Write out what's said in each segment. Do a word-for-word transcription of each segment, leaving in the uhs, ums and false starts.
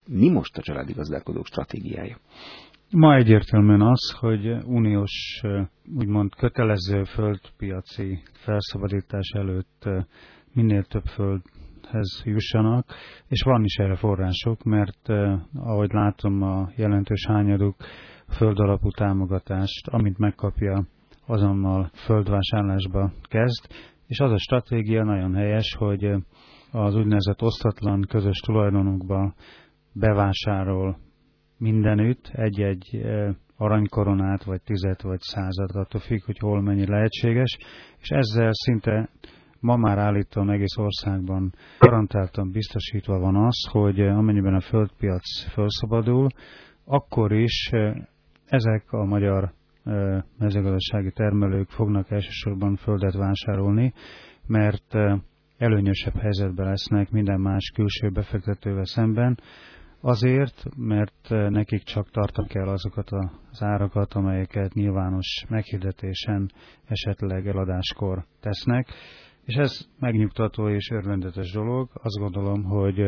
Mi most a családi gazdálkodók stratégiája? Ma egyértelműen az, hogy uniós, úgymond kötelező földpiaci felszabadítás előtt minél több földhez jussanak, és van is erre források, mert ahogy látom, a jelentős hányaduk földalapú támogatást, amint megkapja, azonnal földvásárlásba kezd, és az a stratégia nagyon helyes, hogy az úgynevezett osztatlan közös tulajdonokba bevásárol mindenütt egy-egy aranykoronát, vagy tizet, vagy százat, attól függ, hogy hol mennyi lehetséges, és ezzel szinte ma már állítom egész országban garantáltan biztosítva van az, hogy amennyiben a földpiac felszabadul, akkor is ezek a magyar mezőgazdasági termelők fognak elsősorban földet vásárolni, mert előnyösebb helyzetben lesznek minden más külső befektetővel szemben, azért, mert nekik csak tartani kell azokat az árakat, amelyeket nyilvános meghirdetésen esetleg eladáskor tesznek, és ez megnyugtató és örvendetes dolog. Azt gondolom, hogy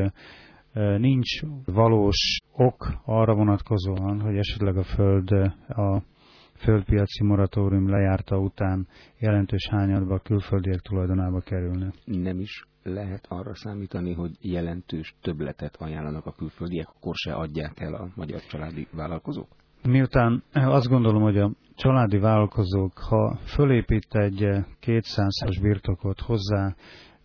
nincs valós ok arra vonatkozóan, hogy esetleg a föld a földpiaci moratórium lejárta után jelentős hányadba külföldiek tulajdonába kerülne. Nem is lehet arra számítani, hogy jelentős többletet ajánlanak a külföldiek, akkor se adják el a magyar családi vállalkozók? Miután azt gondolom, hogy a családi vállalkozók, ha fölépít egy kétszázas birtokot hozzá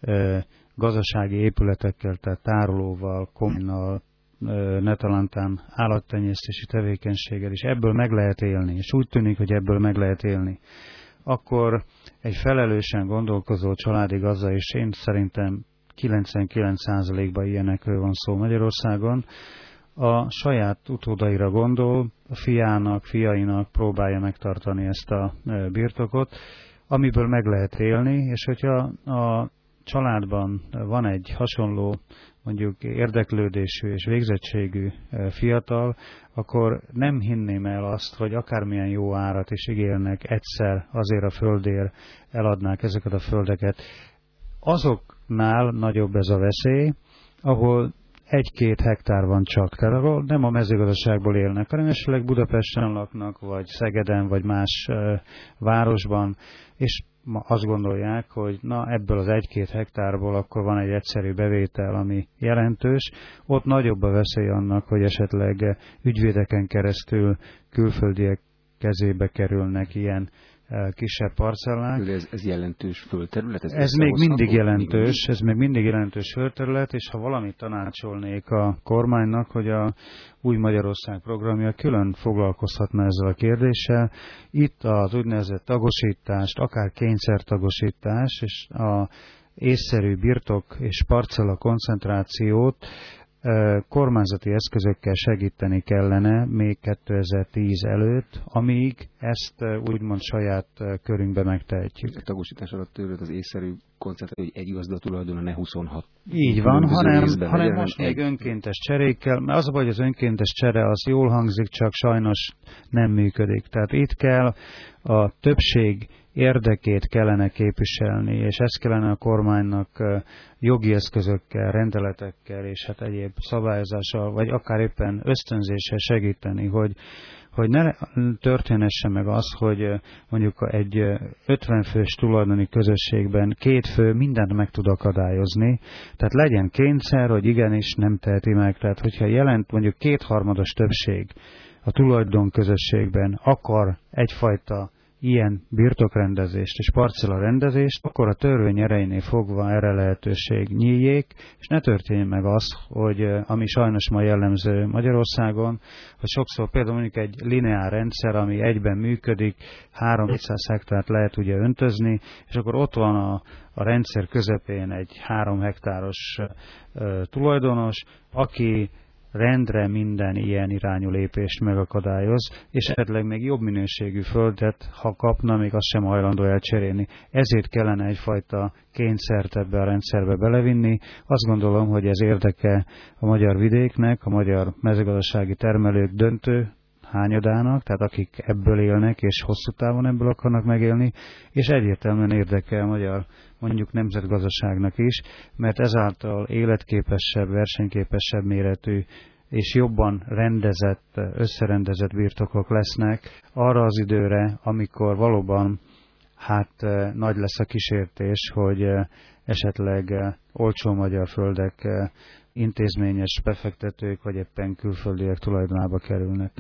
gazdasági épületekkel, tehát tárolóval, kombinnal, netalántán állattenyésztési tevékenységgel, és ebből meg lehet élni, és úgy tűnik, hogy ebből meg lehet élni, akkor egy felelősen gondolkozó családi gazda, és én szerintem kilencvenkilenc százalékban ilyenekről van szó Magyarországon, a saját utódaira gondol, a fiának, fiainak próbálja megtartani ezt a birtokot, amiből meg lehet élni, és hogyha a családban van egy hasonló, mondjuk érdeklődésű és végzettségű fiatal, akkor nem hinném el azt, hogy akármilyen jó árat is ígérnek egyszer azért a földért eladnák ezeket a földeket. Azoknál nagyobb ez a veszély, ahol egy-két hektár van csak, tehát ahol nem a mezőgazdaságból élnek, hanem esetleg Budapesten laknak, vagy Szegeden, vagy más e, városban, és ma azt gondolják, hogy na ebből az egy-két hektárból akkor van egy egyszerű bevétel, ami jelentős. Ott nagyobb a veszély annak, hogy esetleg ügyvédeken keresztül külföldiek kezébe kerülnek ilyen kisebb parcellák. Ez, ez jelentős földterület? Ez, ez még mindig jelentős, ez még mindig jelentős földterület, és ha valamit tanácsolnék a kormánynak, hogy a Új Magyarország programja külön foglalkozhatna ezzel a kérdéssel. Itt az úgynevezett tagosítást, akár kényszertagosítás, és a észszerű birtok és parcella koncentrációt kormányzati eszközökkel segíteni kellene még kétezer-tíz előtt, amíg ezt úgymond saját körünkbe megtehetjük. A tagosítás alatt tőled az észszerű koncentráció, hogy egy gazda tulajdona ne huszonhat. Így van, hanem, hanem most még önkéntes cserékkel, mert az a baj, hogy az önkéntes csere az jól hangzik, csak sajnos nem működik. Tehát itt kell a többség érdekét kellene képviselni, és ezt kellene a kormánynak jogi eszközökkel, rendeletekkel és hát egyéb szabályozással, vagy akár éppen ösztönzéssel segíteni, hogy, hogy ne történhesse meg az, hogy mondjuk egy ötven fős tulajdoni közösségben két fő mindent meg tud akadályozni, tehát legyen kényszer, hogy igenis nem teheti meg, tehát hogyha jelent mondjuk kétharmados többség a tulajdon közösségben akar egyfajta ilyen birtokrendezést és parcellarendezést, akkor a törvény erejénél fogva erre lehetőség nyíljék, és ne történjen meg az, hogy ami sajnos ma jellemző Magyarországon, hogy sokszor például mondjuk egy lineár rendszer, ami egyben működik, háromszáz hektárt lehet ugye öntözni, és akkor ott van a, a rendszer közepén egy három hektáros uh, tulajdonos, aki rendre minden ilyen irányú lépést megakadályoz, és esetleg még jobb minőségű földet, ha kapna, még azt sem hajlandó elcserélni. Ezért kellene egyfajta kényszert ebbe a rendszerbe belevinni. Azt gondolom, hogy ez érdeke a magyar vidéknek, a magyar mezőgazdasági termelők döntő hányadának, tehát akik ebből élnek, és hosszú távon ebből akarnak megélni, és egyértelműen érdeke a magyar mondjuk nemzetgazdaságnak is, mert ezáltal életképesebb, versenyképesebb méretű és jobban rendezett, összerendezett birtokok lesznek arra az időre, amikor valóban hát nagy lesz a kísértés, hogy esetleg olcsó magyar földek intézményes befektetők vagy éppen külföldiek tulajdonába kerülnek.